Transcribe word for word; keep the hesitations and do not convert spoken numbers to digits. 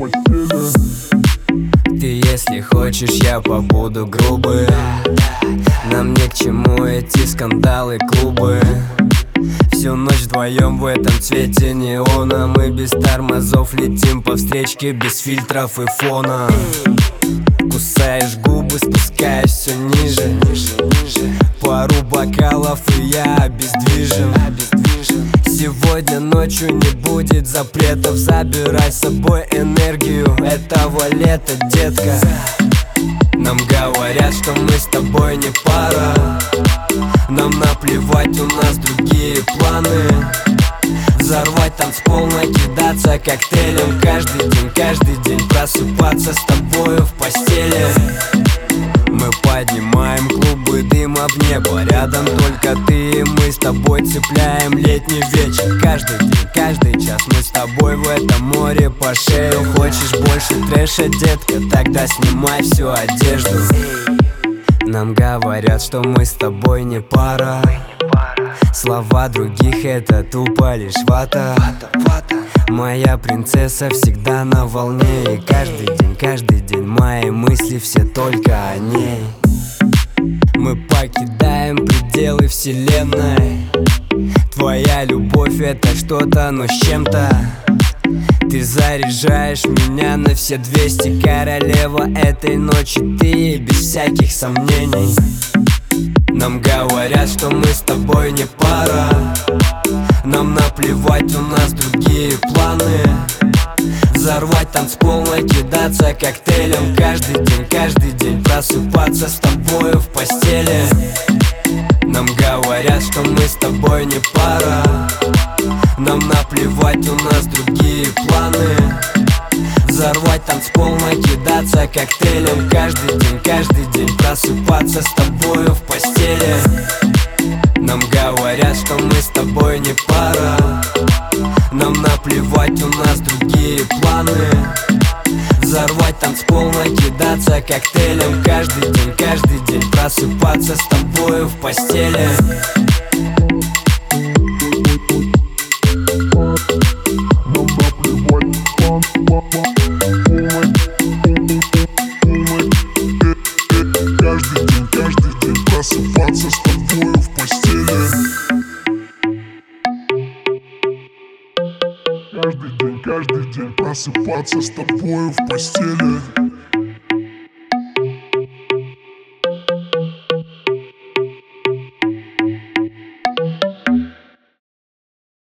постели. Ты если хочешь, я побуду грубый. Нам ни к чему эти скандалы, клубы. Всю ночь вдвоем в этом цвете неона. Мы без тормозов летим по встречке, без фильтров и фона. Кусаешь губы, спускаешь все ниже. Пару бокалов и я обездвижен. Сегодня ночью не будет запретов. Забирай с собой энергию этого лета, детка. Нам говорят, что мы с тобой не пара. Нам наплевать, у нас другие планы. Взорвать танцпол, накидаться коктейлем. Каждый день, каждый день просыпаться с тобою в постели. Мы поднимаем клубы дыма в небо. Рядом только ты и мы с тобой цепляем летний вечер. Каждый день, каждый час мы с тобой в этом море по шею. Хочешь больше трэша, детка? Тогда снимай всю одежду. Нам говорят, что мы с тобой не пара. Слова других — это тупо лишь вата. Моя принцесса всегда на волне. И каждый день, каждый день мои мысли все только о ней. Мы покидаем пределы вселенной. Твоя любовь — это что-то, но с чем-то. Ты заряжаешь меня на все двести. Королева этой ночи ты, без всяких сомнений. Нам говорят, что мы с тобой не пара. Нам наплевать, у нас другие планы. Взорвать танцпол, накидаться коктейлем. Каждый день, каждый день просыпаться с тобою в постели. Нам говорят, что мы с тобой не пара. Нам наплевать, у нас другие планы. Взорвать танцпол, накидаться коктейлем. Каждый день, каждый день просыпаться с тобою в постели. Нам говорят, что мы с тобой не пара. Нам наплевать, у нас другие планы. Взорвать танцпол, накидаться коктейлем. Каждый день, каждый день просыпаться с тобою в постели. Каждый день, каждый день просыпаться с тобою в постели. Каждый день, каждый день просыпаться с тобою в постели.